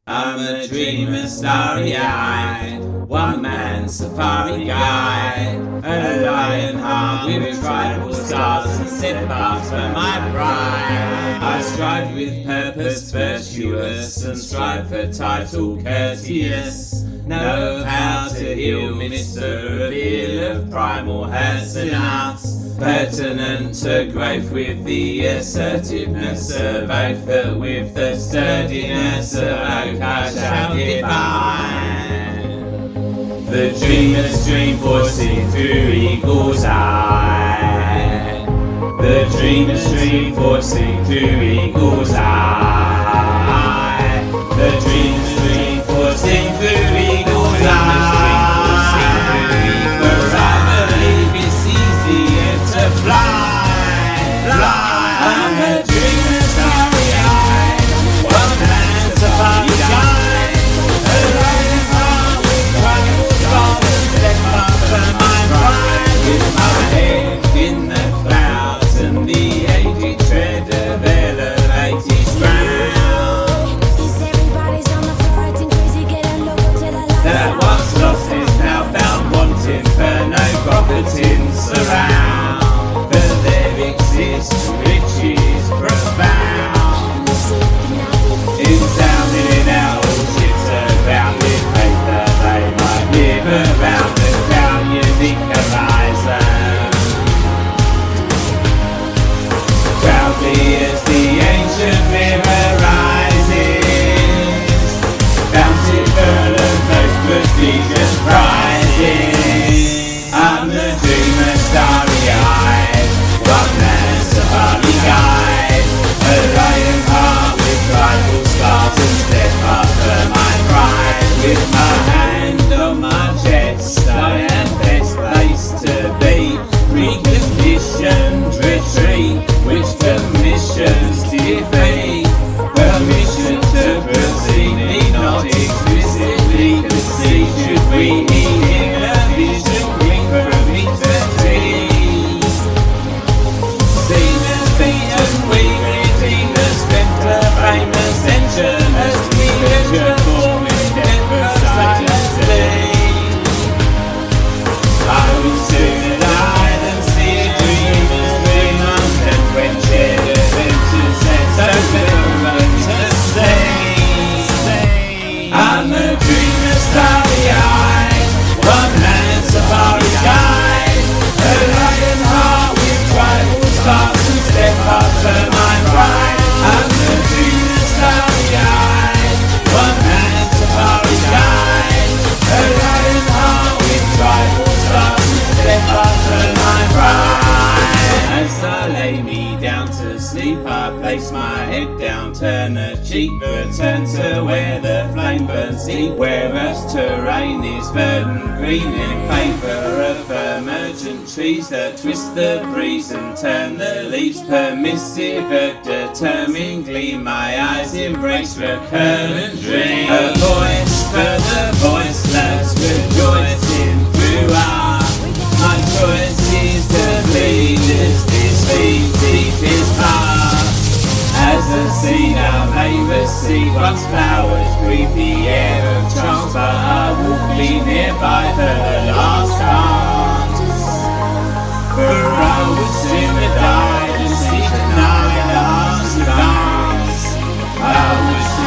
I'm a dreamer, starry-eyed, one-man safari guide, a lion heart with tribal scars and steadfast for my pride. I strive with purpose virtuous and strive for title courteous. Know how to heal, minister of ill of primal herds and arts, pertinent to growth with the assertiveness of oath, but with the sturdiness of oak I shall define. The dreamer's dream foreseen through eagle's eye. The dreamer's dream foreseen through eagle's eye. The dreamer's dream foreseen through eagle's eye. For I believe it's easier to fly. I'm a dreamer, starry-eyed, one-man safari guide, a lion heart with tribal scars and steadfast for my pride. With my head in the clouds and the aged tread of elevated ground, that once lost is now found wanting, for no profiting surround. For there exists riches profound, insounding out all ships around with faith that they might live around the crown unique horizon. Proudly as the ancient river rises, bountiful of most prestigious prizes. I'm the dreamer, starry-eyed, one-man safari guide, a lion heart with tribal scars and steadfast for my pride. With my hand on my chest, I am best placed to be. Preconditioned retreat, which commissions defeat. Permission to proceed, need not explicitly concede. Should we heed in a vision quick from eternity? Seen as beaten, we redeem the strength of fame ascension, as we venture forth with death for sight and see. I would sooner die than see a dreamer's dream unquenched adventure set so little to see. I'm a dreamer, starry-eyed, one-man safari guide, a lion heart with tribal scars and steadfast for my pride. I'm a dreamer, starry-eyed, one-man safari guide, a lion heart with tribal scars and steadfast for my pride. As I lay me down to sleep, I place my head down, turn a cheek, return to where the flame burns deep, where earth's terrain is verdant green in favour of emergent trees that twist the breeze and turn the leaves permissive of determined gleam. My eyes embrace recurrent dream, a voice for the voiceless rejoicing through art. My choice is to bleed as this leaf deep is past. As a seed I may receive once flowers breathe the air of chance, but I will be nearby for the last dance. For I would sooner die than see the night last advance. I would